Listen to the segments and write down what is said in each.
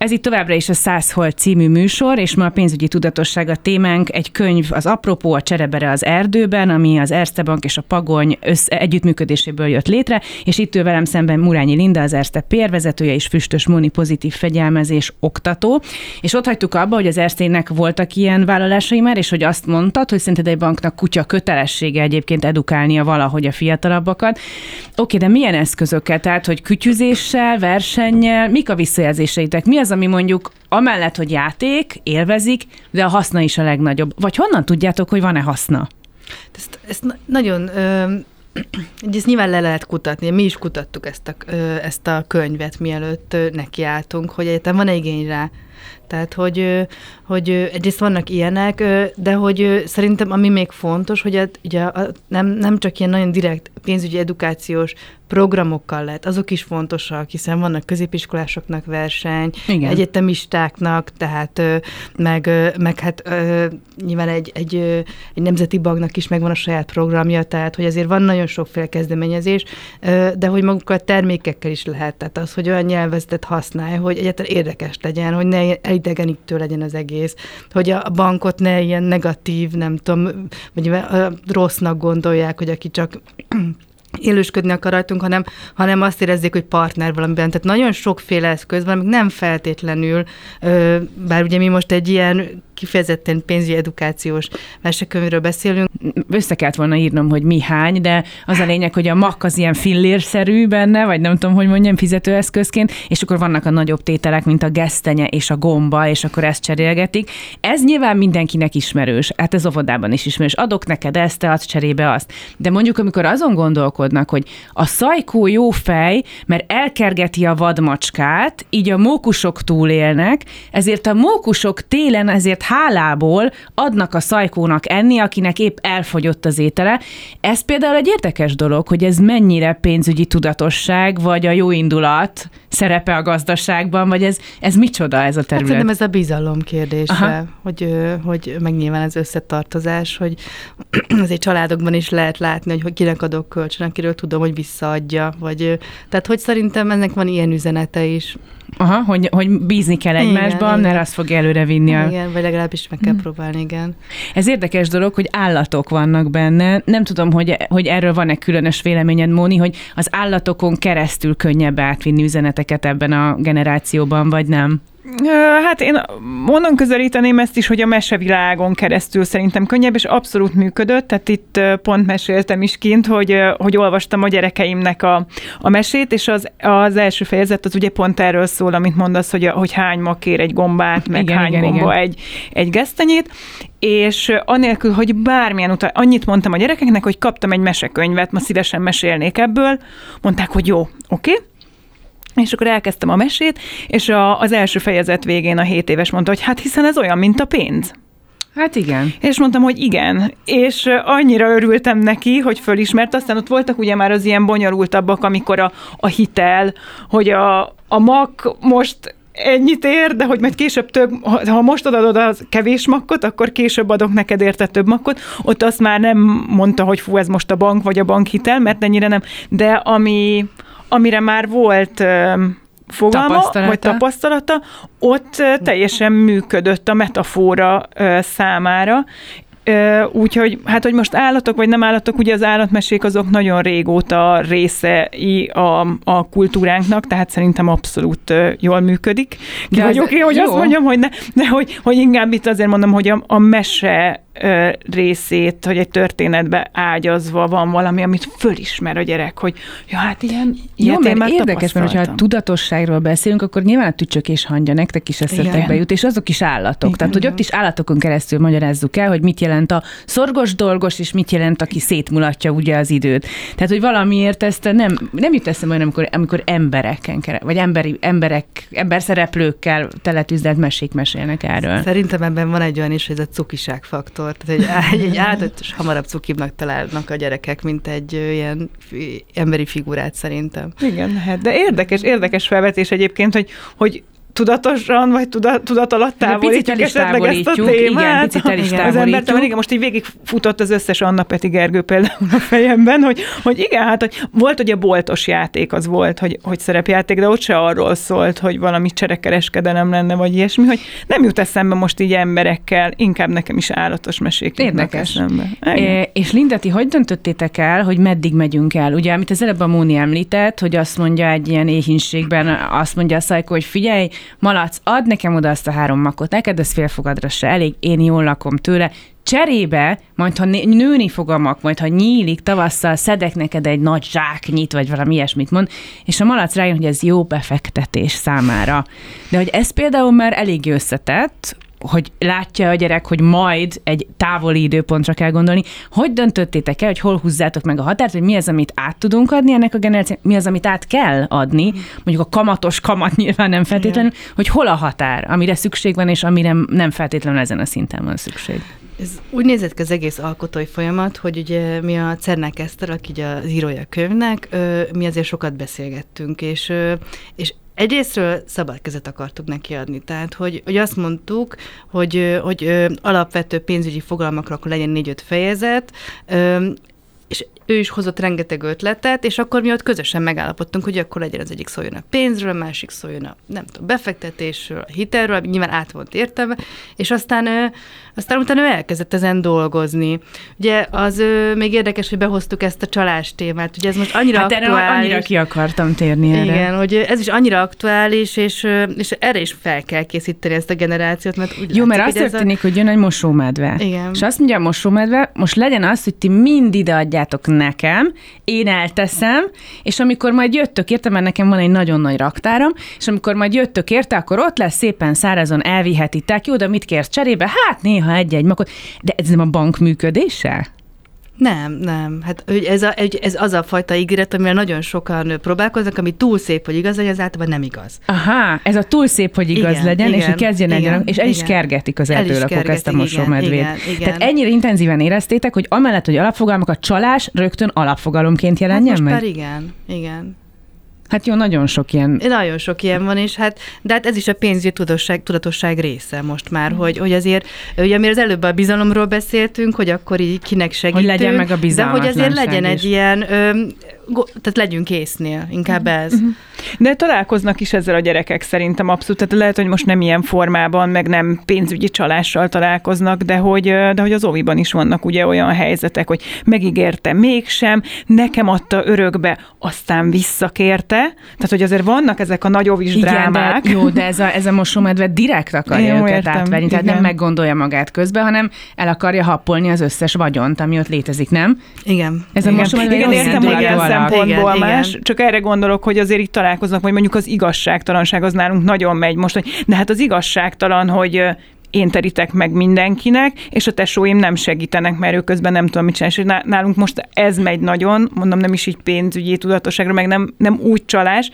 Ez itt továbbra is a 100 Hold című műsor, és ma a pénzügyi tudatosság a témánk. Egy könyv, az Apropó, a Cserebere az erdőben, ami az Erste Bank és a Pagony együttműködéséből jött létre, és itt ül velem szemben Murányi Linda, az Erste PR vezetője, és Füstös Móni, pozitív fegyelmezés oktató. És ott hagytuk abba, hogy az Erstének voltak ilyen vállalásai már, és hogy azt mondtad, hogy szerinted egy banknak kutya kötelessége egyébként edukálnia valahogy a fiatalabbakat. Oké, de milyen eszközökkel? Tehát, hogy kütyüzéssel, versennyel, mik a visszajelzéseitek? Mi az, ami mondjuk amellett, hogy játék, élvezik, de a haszna is a legnagyobb? Vagy honnan tudjátok, hogy van-e haszna? Ezt nagyon... Ezt nyilván le lehet kutatni. Mi is kutattuk ezt a könyvet, mielőtt nekiálltunk, hogy egyáltalán van-e igény rá. Tehát, hogy egyrészt vannak ilyenek, de hogy szerintem ami még fontos, hogy ugye nem csak ilyen nagyon direkt pénzügyi edukációs programokkal lehet, azok is fontosak, hiszen vannak középiskolásoknak verseny, igen, egyetemistáknak, tehát meg hát nyilván egy nemzeti banknak is megvan a saját programja, tehát hogy azért van nagyon sokféle kezdeményezés, de hogy magukkal a termékekkel is lehet, tehát az, hogy olyan nyelvezetet használj, hogy egyáltalán érdekes legyen, hogy ne elidegenítő legyen az egész, hogy a bankot ne ilyen negatív, nem tudom, vagy rossznak gondolják, hogy aki csak élősködni akar rajtunk, hanem azt érezzék, hogy partner valamiben. Tehát nagyon sokféle eszköz van, amik nem feltétlenül, bár ugye mi most egy ilyen kifejezetten pénzügyi edukációs versekönyvről beszélünk. Össze kellett volna írnom, hogy mi hány, de az a lényeg, hogy a MAK az ilyen fillérszerű benne, vagy nem tudom, hogy mondjam, fizetőeszközként, és akkor vannak a nagyobb tételek, mint a gesztenye és a gomba, és akkor ezt cserélgetik. Ez nyilván mindenkinek ismerős, hát ez óvodában is ismerős. Adok neked ezt, te adsz cserébe azt. De mondjuk, amikor azon gondolkodnak, hogy a szajkó jó fej, mert elkergeti a vadmacskát, így a mókusok túlélnek, ezért a mókusok télen ezért hálából adnak a szajkónak enni, akinek épp elfogyott az étele. Ez például egy érdekes dolog, hogy ez mennyire pénzügyi tudatosság, vagy a jó indulat szerepe a gazdaságban, vagy ez micsoda ez a terület? Hát szerintem ez a bizalom kérdése, hogy meg nyilván ez összetartozás, hogy azért családokban is lehet látni, hogy kinek adok kölcsön, akiről tudom, hogy visszaadja, vagy tehát hogy szerintem ennek van ilyen üzenete is. Aha, hogy bízni kell egymásban, mert azt fogja előre vinni. Igen, vagy legalábbis meg kell próbálni, igen. Ez érdekes dolog, hogy állatok vannak benne. Nem tudom, hogy erről van-e különös véleményed, Móni, hogy az állatokon keresztül könnyebb átvinni üzeneteket ebben a generációban, vagy nem? Hát én onnan közelíteném ezt is, hogy a mesevilágon keresztül szerintem könnyebb, és abszolút működött, tehát itt pont meséltem is kint, hogy olvastam a gyerekeimnek a mesét, és az első fejezet az ugye pont erről szól, amit mondasz, hogy hány ma kér egy gombát, meg igen, hány gomba egy gesztenyét, és anélkül, hogy bármilyen annyit mondtam a gyerekeknek, hogy kaptam egy mesekönyvet, ma szívesen mesélnék ebből, mondták, hogy jó, oké. És akkor elkezdtem a mesét, és az első fejezet végén a 7 éves mondta, hogy hát hiszen ez olyan, mint a pénz. Hát igen. És mondtam, hogy igen. És annyira örültem neki, hogy fölismert. Aztán ott voltak ugye már az ilyen bonyolultabbak, amikor a hitel, hogy a MAK most ennyit ér, de hogy majd később több, ha most adod az kevés makkot, akkor később adok neked érte több makkot. Ott azt már nem mondta, hogy fú, ez most a bank vagy a bankhitel, mert ennyire nem. De amire már volt fogalma, vagy tapasztalata, ott teljesen működött a metafora számára. Úgyhogy, hát, hogy most állatok, vagy nem állatok, ugye az állatmesék azok nagyon régóta részei a kultúránknak, tehát szerintem abszolút jól működik. Ki vagyok én, hogy azt mondjam, hogy ne, de hogy inkább itt azért mondom, hogy a mese részét, hogy egy történetbe ágyazva van valami, amit fölismer a gyerek, hogy ja, hát ilyet én már érdekes, mert hogyha a tudatosságról beszélünk, akkor nyilván a tücsök és hangya nektek is eszetekbe jut, és azok is állatok. Igen, tehát, hogy ott is állatokon keresztül magyarázzuk el, hogy mit jelent a szorgos dolgos, és mit jelent, aki szétmulatja ugye az időt. Tehát, hogy valamiért ezt nem jut eszembe, amikor embereken vagy emberszereplőkkel teletűzdelt mesék mesélnek erről. Szerintem ebben van egy olyan is, hogy ez a cukiság faktor. Tehát egy állatot hamarabb cukibnak találnak a gyerekek, mint egy ilyen emberi figurát szerintem. Igen, lehet. De érdekes felvetés egyébként, hogy tudatosan, vagy tudat alatt távolítjuk esetleg ezt a témát. Igen, picit el is távolítjuk. Az embert, igen, most így végigfutott az összes Anna Peti Gergő például a fejemben, hogy igen, hát hogy volt ugye boltos játék, az volt, hogy szerepjáték, de ott se arról szólt, hogy valami cserekereskedelem lenne, vagy ilyesmi, hogy nem jut eszembe most így emberekkel, inkább nekem is állatos mesék jutnak eszembe. És Linda, ti hogy döntöttétek el, hogy meddig megyünk el? Ugye, amit az előbb a Móni említett, hogy azt mondja egy ilyen éhínségben, azt mondja a Szajkó, hogy figyelj, Malac, add nekem oda azt a 3 makot, neked ez félfogadra se elég, én jól lakom tőle. Cserébe, majd ha nőni fog a mak, majd ha nyílik tavasszal, szedek neked egy nagy zsáknyit, vagy valami ilyesmit mond, és a Malac rájön, hogy ez jó befektetés számára. De hogy ez például már elég összetett, hogy látja a gyerek, hogy majd egy távoli időpontra kell gondolni. Hogy döntöttétek el, hogy hol húzzátok meg a határt, hogy mi az, amit át tudunk adni ennek a generációnak, mi az, amit át kell adni, mondjuk a kamatos kamat nyilván nem feltétlenül, hogy hol a határ, amire szükség van, és amire nem feltétlenül ezen a szinten van szükség. Ez úgy nézett ki az egész alkotói folyamat, hogy ugye mi a Czernek Eszter, aki az írója a könyvnek, mi azért sokat beszélgettünk, és egyrésztről szabad kezet akartuk neki adni. Tehát, hogy azt mondtuk, hogy alapvető pénzügyi fogalmakra akkor legyen 4-5 fejezet, és ő is hozott rengeteg ötletet, és akkor mi ott közösen megállapodtunk, hogy akkor legyen az egyik szóljon a pénzről, a másik szóljon a, nem tudom, befektetésről, a hitelről, nyilván átvont értelme, és aztán utána ő elkezdett ezen dolgozni. Ugye az még érdekes, hogy behoztuk ezt a csalás témát, ugye ez most annyira aktuális. Annyira ki akartam térni erre. Igen, hogy ez is annyira aktuális, és erre is fel kell készíteni ezt a generációt, mert úgy jó, látszik, mert azt történik, hogy jön egy mosómedve. Igen. És azt mondja a mosómedve, most legyen az, hogy ti mind ideadjátok nekem, én elteszem, és amikor majd jöttök érte, mert nekem van egy nagyon nagy raktáram, és amikor majd jöttök érte, akkor ott lesz szépen szárazon, elvihetitek, jó, de mit kérsz cserébe? Hát néha egy-egy makot. De ez nem a bank működése? Nem. Hát ez az a fajta ígéret, amivel nagyon sokan próbálkoznak, ami túl szép, hogy igaz, hogy az általában nem igaz. Aha, ez a túl szép, hogy igaz igen, legyen, igen, és hogy kezdjen igen, és el is kergetik az erdőlakók ezt a mosómedvét. Igen. Tehát ennyire intenzíven éreztétek, hogy amellett, hogy alapfogalmak, a csalás rögtön alapfogalomként jelenjen hát most meg? már igen. Hát jó, nagyon sok ilyen. Nagyon sok ilyen van, és de hát ez is a pénzügyi tudatosság része most már, hogy azért, ugye mi az előbb a bizalomról beszéltünk, hogy akkor így kinek segítünk. Hogy legyen meg a bizalmatlanság. De hogy azért legyen egy ilyen, tehát legyünk észnél, inkább ez. De találkoznak is ezzel a gyerekek szerintem abszolút, tehát lehet, hogy most nem ilyen formában, meg nem pénzügyi csalással találkoznak, de hogy az óviban is vannak ugye olyan helyzetek, hogy megígérte mégsem, nekem adta örökbe, aztán visszakérte, tehát hogy azért vannak ezek a nagy óvis drámák. De, jó, de ez a mosómedve direkt akarja őket átverni, tehát nem meggondolja magát közben, hanem el akarja happolni az összes vagyont, ami ott létezik, nem? Igen. Ez a mosómedve igen, értem, hogy ilyen szempontból más, igen. Csak erre gondolok, hogy azért itt találkoznak, hogy mondjuk az igazságtalanság az nálunk nagyon megy most, hogy de hát az igazságtalan, hogy én terítek meg mindenkinek, és a tesóim nem segítenek, mert ők közben nem tudom mit csinálni. És nálunk most ez megy nagyon, mondom, nem is így pénzügyi tudatosságra, meg nem úgy csalás,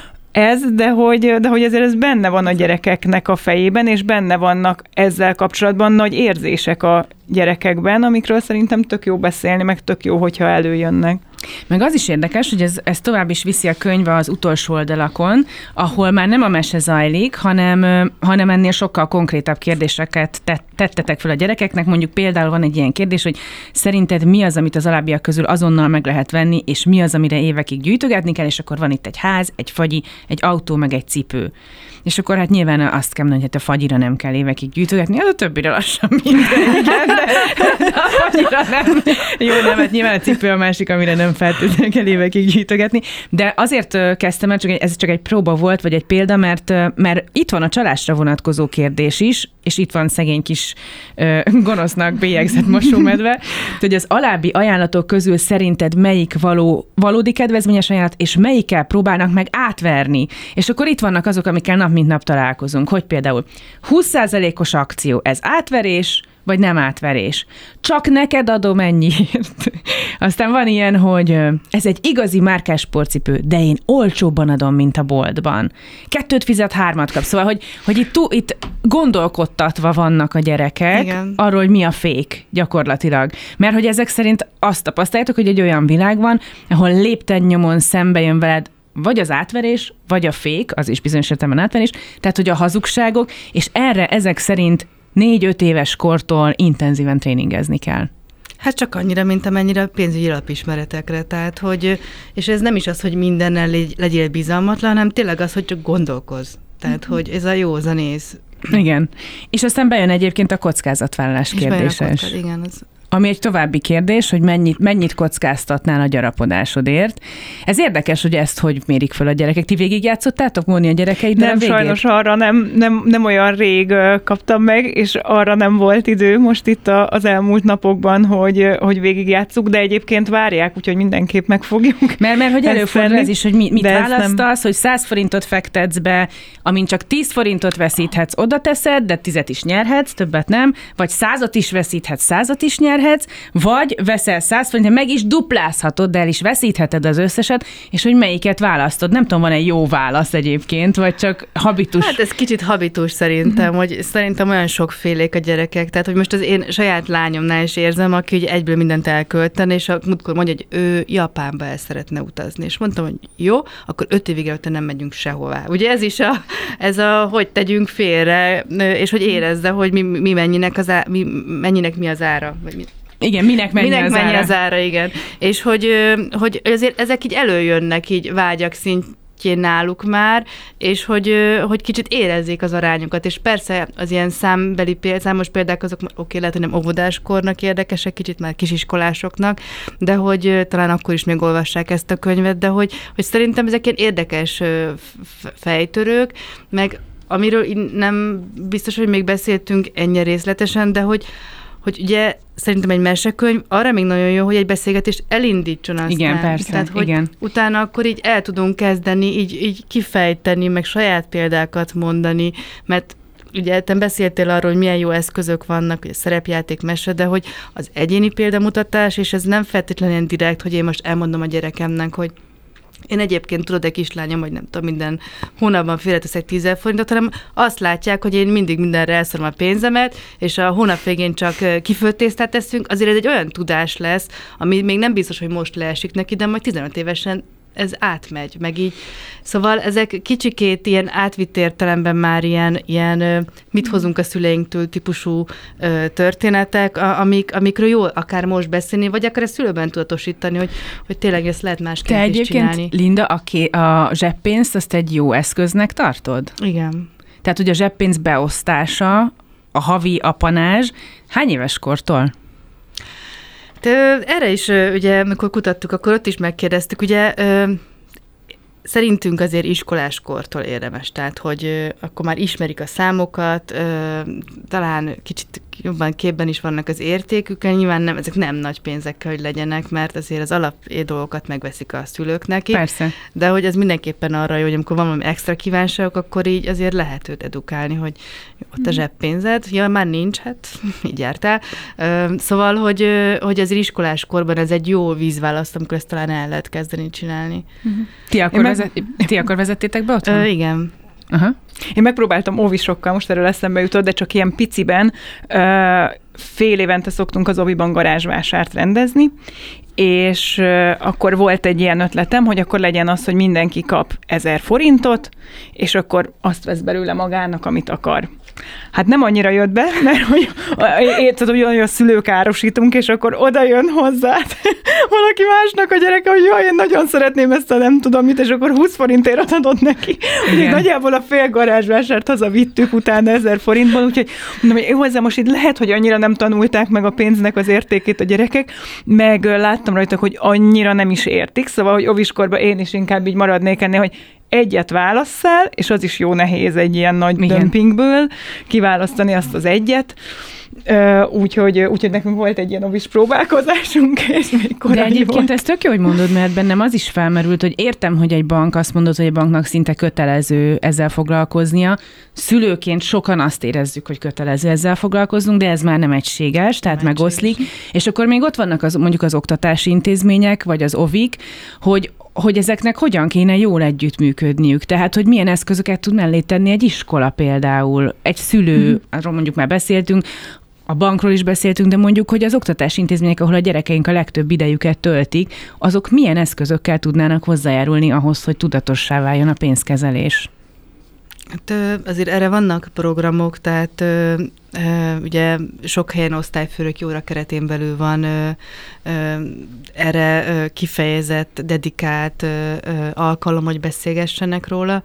de hogy ezért ez benne van a gyerekeknek a fejében, és benne vannak ezzel kapcsolatban nagy érzések a gyerekekben, amikről szerintem tök jó beszélni, meg tök jó, hogyha előjönnek. Meg az is érdekes, hogy ez tovább is viszi a könyv az utolsó oldalakon, ahol már nem a mese zajlik, hanem ennél sokkal konkrétabb kérdéseket tettetek fel a gyerekeknek. Mondjuk például van egy ilyen kérdés, hogy szerinted mi az, amit az alábbiak közül azonnal meg lehet venni, és mi az, amire évekig gyűjtögetni kell, és akkor van itt egy ház, egy fagyi, egy autó, meg egy cipő. És akkor hát nyilván azt kell mondani, hogy hát a fagyira nem kell évekig gyűjtögetni, az a többire lassan minden, igen, de a fagyira nem. Jó, nem, hát nyilván a cipő a másik, amire nem feltétlenül kell évekig gyűjtögetni. De azért kezdtem el, ez csak egy próba volt, vagy egy példa, mert itt van a csalásra vonatkozó kérdés is, és itt van szegény kis gonosznak bélyegzett mosómedve, hogy az alábbi ajánlatok közül szerinted melyik valódi kedvezményes ajánlat, és melyikkel próbálnak meg átverni. És akkor itt vannak azok, amikkel nap mint nap találkozunk, hogy például 20%-os akció, ez átverés, vagy nem átverés. Csak neked adom ennyiért. Aztán van ilyen, hogy ez egy igazi márkás sportcipő, de én olcsóbban adom, mint a boltban. 2 fizet, 3 kapsz. Szóval, hogy itt gondolkodtatva vannak a gyerekek, igen, arról, hogy mi a fék gyakorlatilag. Mert hogy ezek szerint azt tapasztaljátok, hogy egy olyan világ van, ahol lépten nyomon szembe jön veled vagy az átverés, vagy a fék, az is bizonyos értelemben átverés, tehát hogy a hazugságok, és erre ezek szerint 4-5 éves kortól intenzíven tréningezni kell. Hát csak annyira, mint amennyire a pénzügyi alapismeretekre. Tehát, hogy, és ez nem is az, hogy mindennel legyél bizalmatlan, hanem tényleg az, hogy csak gondolkozz. Tehát, hogy ez a józanész. Igen. És aztán bejön egyébként a kockázatvállalás kérdése is. Igen, az... Ami egy további kérdés, hogy mennyit kockáztatnál a gyarapodásodért. Ez érdekes, hogy ezt hogy mérik fel a gyerekek. Ti végigjátszottátok, Móni, a gyerekeiddel nem, a végét? Sajnos arra nem olyan rég kaptam meg, és arra nem volt idő most itt az elmúlt napokban, hogy végigjátszuk, de egyébként várják, úgyhogy mindenképp megfogjuk. Mert hogy előfordul ez is, hogy mit választasz, hogy 100 forintot fektetsz be, amin csak 10 forintot veszíthetsz, oda teszed, de 10-et is nyerhetsz, többet nem, vagy 100-at is veszíthetsz, 100-at is nyerhetsz, vagy veszel 100 forintot, meg is duplázhatod, de el is veszítheted az összeset, és hogy melyiket választod. Nem tudom, van-e jó válasz egyébként, vagy csak habitus? Hát ez kicsit habitus szerintem, hogy szerintem olyan sokfélék a gyerekek, tehát hogy most az én saját lányomnál is érzem, aki ugye egyből mindent elköltene, és múltkor mondja, hogy ő Japánba el szeretne utazni, és mondtam, hogy jó, akkor 5 évig előtte nem megyünk sehová. Ugye ez is hogy tegyünk félre, és hogy érezze, hogy mennyinek mi az ára, vagy mi. Igen, minek mennyi az ára, igen. És hogy azért ezek így előjönnek, így vágyak szintjén náluk már, és hogy kicsit érezzék az arányokat, és persze az ilyen számos példák azok, lehet, hogy nem óvodáskornak érdekesek, kicsit már kisiskolásoknak, de hogy talán akkor is még olvassák ezt a könyvet, de hogy szerintem ezek ilyen érdekes fejtörők, meg amiről nem biztos, hogy még beszéltünk ennyire részletesen, de hogy ugye szerintem egy mesekönyv arra még nagyon jó, hogy egy beszélgetést elindítson aztán. Igen, persze, tehát, hogy igen. Utána akkor így el tudunk kezdeni, így kifejteni, meg saját példákat mondani, mert ugye te beszéltél arról, hogy milyen jó eszközök vannak, ugye szerepjáték, mese, de hogy az egyéni példamutatás, és ez nem feltétlenül ilyen direkt, hogy én most elmondom a gyerekemnek, hogy én egyébként tudod, egy kislányom, hogy nem tudom, minden hónapban félreteszek 10 000 forintot, hanem azt látják, hogy én mindig mindenre elszorom a pénzemet, és a hónap végén csak kifőtt tésztát teszünk, azért ez egy olyan tudás lesz, ami még nem biztos, hogy most leesik neki, de majd 15 évesen ez átmegy, meg így. Szóval ezek kicsikét ilyen átvitt értelemben már ilyen mit hozunk a szüleinktől típusú történetek, amikről jó akár most beszélni, vagy akár a szülőben tudatosítani, hogy tényleg ezt lehet másként is csinálni. Te egyébként, Linda, a zseppénzt azt egy jó eszköznek tartod? Igen. Tehát, hogy a zseppénz beosztása, a havi apanázs, hány éves kortól? Erre is, ugye, amikor kutattuk, akkor ott is megkérdeztük, ugye, szerintünk azért iskoláskortól érdemes, tehát, hogy akkor már ismerik a számokat, talán kicsit jobban képben is vannak az értékük, nyilván ezek nem nagy pénzek kell, hogy legyenek, mert azért az alap dolgokat megveszik a szülők neki. Persze. De hogy ez mindenképpen arra jó, hogy amikor van valami extra kívánságok, akkor így azért lehet őt edukálni, hogy ott a zseppénzed, ja, már nincs, hát így jártál. Szóval, hogy azért iskoláskorban ez egy jó vízválaszt, amikor ezt talán el lehet kezdeni csinálni. Ti akkor vezettétek be otthon? Igen. Aha. Én megpróbáltam óvisokkal, most erről eszembe jutott, de csak ilyen piciben, fél évente szoktunk az óviban garázsvásárt rendezni, és akkor volt egy ilyen ötletem, hogy akkor legyen az, hogy mindenki kap 1000 forintot, és akkor azt vesz belőle magának, amit akar. Hát nem annyira jött be, mert hogy érted, hogy a szülők árosítunk, és akkor oda jön hozzá valaki másnak a gyereke, hogy jaj, én nagyon szeretném ezt a nem tudom mit, és akkor 20 forintért adott neki. Úgyhogy nagyjából a fél garázsvásárt hazavittük utána 1000 forintból, úgyhogy mondom, hogy hozzá most itt lehet, hogy annyira nem tanulták meg a pénznek az értékét a gyerekek, meg láttam rajta, hogy annyira nem is értik, szóval, hogy óviskorban én is inkább így maradnék ennél, hogy egyet válasszál, és az is jó nehéz egy ilyen nagy dömpingből kiválasztani azt az egyet. Úgyhogy nekünk volt egy ilyen óvis próbálkozásunk, és még korai De egyébként volt. ez tök jó, hogy mondod, mert bennem az is felmerült, hogy értem, hogy egy bank azt mondod, hogy egy banknak szinte kötelező ezzel foglalkoznia. Szülőként sokan azt érezzük, hogy kötelező ezzel foglalkoznunk, de ez már nem egységes, tehát megoszlik. És akkor még ott vannak mondjuk az oktatási intézmények, vagy az ovik, hogy ezeknek hogyan kéne jól együttműködniük. Tehát, hogy milyen eszközöket tud mellé tenni egy iskola például, egy szülő, arról mondjuk már beszéltünk, a bankról is beszéltünk, de mondjuk, hogy az oktatási intézmények, ahol a gyerekeink a legtöbb idejüket töltik, azok milyen eszközökkel tudnának hozzájárulni ahhoz, hogy tudatossá váljon a pénzkezelés? Hát azért erre vannak programok, tehát ugye sok helyen osztályfőnök óra keretén belül van erre kifejezett, dedikált alkalom, hogy beszélgessenek róla.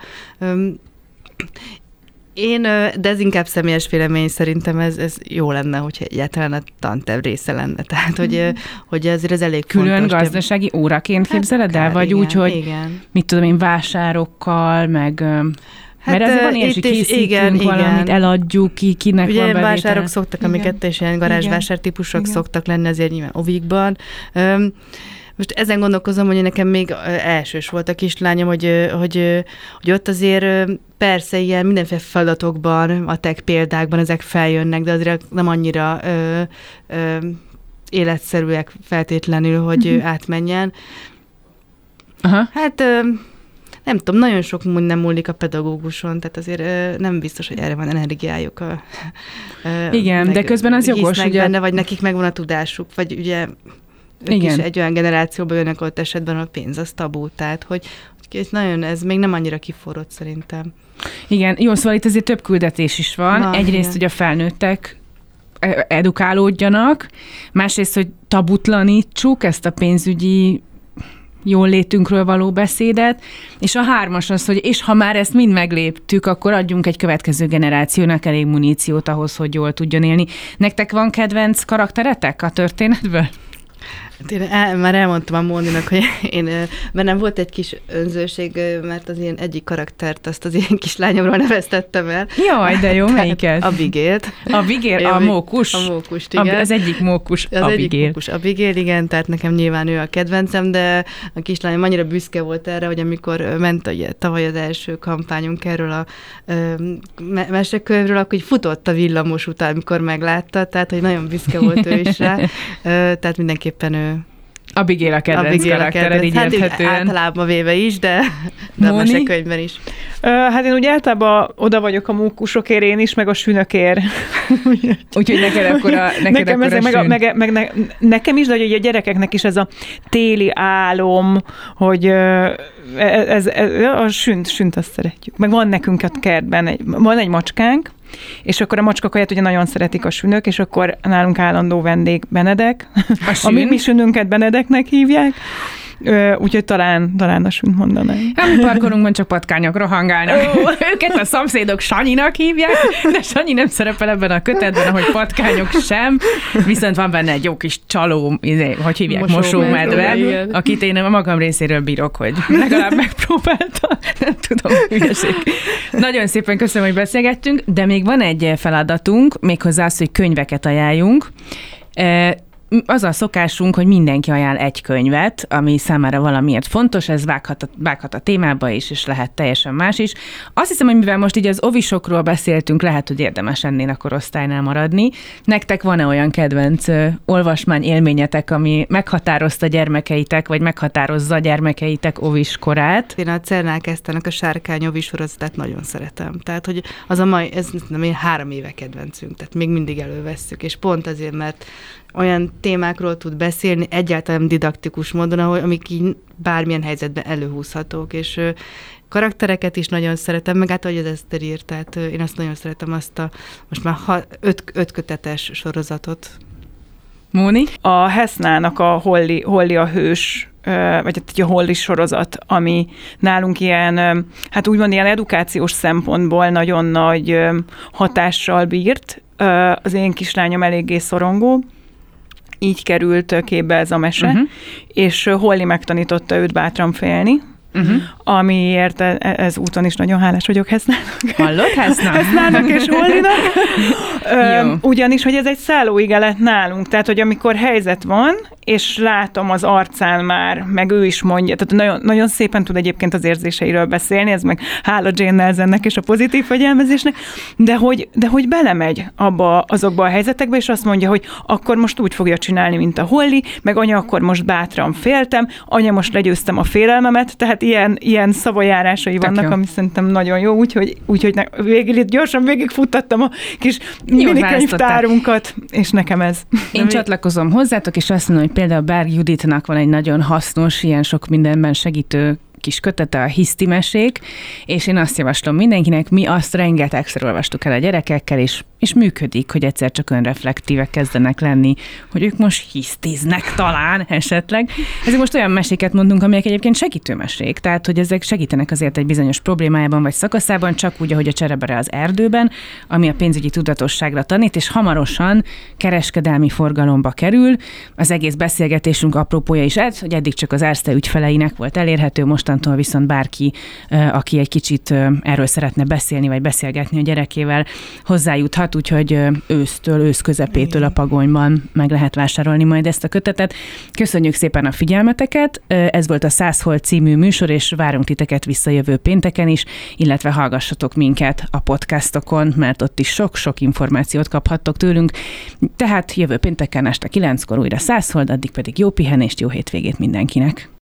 De ez inkább személyes vélemény, szerintem ez jó lenne, hogyha egyáltalán a tanterv része lenne. Tehát, hogy azért ez elég külön fontos. Külön gazdasági óraként képzeled el? Vagy igen, úgy, hogy igen. Mit tudom én, vásárokkal, meg... Hát, mert azért van ilyen, hogy készítünk valamit, eladjuk, kinek ugye van bevétel. vásárok szoktak, amiket és ilyen garázsvásár típusok szoktak lenni azért nyilván ovikban. Most ezen gondolkozom, hogy nekem még elsős volt a kislányom, hogy ott azért persze ilyen mindenféle feladatokban, a tech példákban ezek feljönnek, de azért nem annyira életszerűek feltétlenül, hogy átmenjen. Aha. Hát... nem tudom, nagyon sok nem múlik a pedagóguson, tehát azért nem biztos, hogy erre van energiájuk. Igen, de közben az jogos, hogy benne, vagy nekik megvan a tudásuk, vagy ugye ők is egy olyan generációba jönnek ott esetben, a pénz az tabú, tehát hogy nagyon, ez még nem annyira kiforrott szerintem. Igen, jó, szóval itt azért több küldetés is van. Egyrészt, igen, hogy a felnőttek edukálódjanak, másrészt, hogy tabutlanítsuk ezt a pénzügyi jól létünkről való beszédet, és a 3 az, hogy és ha már ezt mind megléptük, akkor adjunk egy következő generációnak elég muníciót ahhoz, hogy jól tudjon élni. Nektek van kedvenc karakteretek a történetből? Én már elmondtam a Móninak, hogy bennem volt egy kis önzőség, mert az ilyen egyik karaktert, azt az ilyen kislányomról neveztettem el. Jaj, de jó, melyiket? Abigail-t. Abigail, a mókus? A mókust, igen. Az egyik mókus, az Abigail. Egyik mókus, Abigail, igen, tehát nekem nyilván ő a kedvencem, de a kislányom annyira büszke volt erre, hogy amikor ment tavaly az első kampányunk erről a mesekönyvről, akkor így futott a villamos után, amikor meglátta, tehát hogy nagyon büszke volt ő is rá, tehát mindenképpen ő Abigail a kedvenc karaktered, így érthetően. Hát általában véve is, de a mesekönyvben is. Hát én ugye általában oda vagyok a mókusokért én is, meg a sünökért. Úgyhogy neked akkor a nekem is, de hogy a gyerekeknek is ez a téli álom, hogy a sünt azt szeretjük. Meg van nekünk a kertben, van egy macskánk, és akkor a macskakaját ugye nagyon szeretik a sünök, és akkor nálunk állandó vendég Benedek. A mi sününket Benedeknek hívják. Úgyhogy talán a sünt mondanám. A mi parkonunkban csak patkányok rohangálnak. Őket a szomszédok Sanyinak hívják, de Sanyi nem szerepel ebben a kötetben, ahogy patkányok sem. Viszont van benne egy jó kis csaló, hogy hívják, mosómedve, akit én a magam részéről bírok, hogy legalább megpróbálta. Nem tudom, hülyeség. Nagyon szépen köszönöm, hogy beszélgettünk, de még van egy feladatunk, méghozzá az, hogy könyveket ajánljunk. Az a szokásunk, hogy mindenki ajánl egy könyvet, ami számára valamiért fontos, ez vághat a témába is, és lehet teljesen más is. Azt hiszem, hogy mivel most így az ovisokról beszéltünk, lehet, hogy érdemes ennél a korosztálynál maradni. Nektek van-e olyan kedvenc olvasmány élményetek, ami meghatározta gyermekeitek, vagy meghatározza a gyermekeitek ovis korát? Én a Cernál Kesztának a Sárkány ovis sorozatát nagyon szeretem. Tehát, hogy az a mai, ez nem 3 éve kedvencünk, tehát még mindig elővesszük, és pont azért, mert olyan témákról tud beszélni, egyáltalán didaktikus módon, amik így bármilyen helyzetben előhúzhatók, és karaktereket is nagyon szeretem, meg ahogy az Eszter írt, tehát én azt nagyon szeretem, azt a most már 5 kötetes sorozatot. Móni? A Hesznának a Holly a hős, vagy a Holly sorozat, ami nálunk ilyen, hát úgymond ilyen edukációs szempontból nagyon nagy hatással bírt. Az én kislányom eléggé szorongó, így került képbe ez a mese, és Holly megtanította őt bátran félni, amiért ez úton is nagyon hálás vagyok Hesznának. Hallod, Hesznának és Hollynak. Ugyanis, hogy ez egy szállóige lett nálunk, tehát, hogy amikor helyzet van, és látom az arcán már, meg ő is mondja, tehát nagyon, nagyon szépen tud egyébként az érzéseiről beszélni, ez meg hála Jane Nelsonnek és a pozitív fegyelmezésnek, de hogy belemegy azokba a helyzetekbe, és azt mondja, hogy akkor most úgy fogja csinálni, mint a Holly, meg anya, akkor most bátran féltem, anya, most legyőztem a félelmemet, tehát ilyen ilyen szavajárásai vannak, jó. ami szerintem nagyon jó, úgyhogy gyorsan végigfuttattam a kis minikönyvtárunkat, és nekem ez. Én csatlakozom hozzátok, és azt mondom, hogy például Berg Juditnak van egy nagyon hasznos, ilyen sok mindenben segítő kis kötete, a hisztimesék, és én azt javaslom mindenkinek, mi azt rengetegszer olvastuk el a gyerekekkel, és működik, hogy egyszer csak önreflektívek kezdenek lenni, hogy ők most hisztiznek talán esetleg. Ezek most olyan meséket mondunk, amelyek egyébként segítőmesék, tehát hogy ezek segítenek azért egy bizonyos problémájában vagy szakaszában, csak úgy, ahogy a cserebere az erdőben, ami a pénzügyi tudatosságra tanít, és hamarosan kereskedelmi forgalomba kerül. Az egész beszélgetésünk apropója is ez, hogy eddig csak az Erste ügyfeleinek volt elérhető, mostantól viszont bárki, aki egy kicsit erről szeretne beszélni, vagy beszélgetni a gyerekével, hozzájuthat, úgyhogy ősz közepétől a Pagonyban meg lehet vásárolni majd ezt a kötetet. Köszönjük szépen a figyelmeteket, ez volt a 100 Hold című műsor, és várunk titeket visszajövő pénteken is, illetve hallgassatok minket a podcastokon, mert ott is sok-sok információt kaphattok tőlünk. Tehát jövő pénteken este 9-kor újra 100 Hold, addig pedig jó pihenést, jó hétvégét mindenkinek.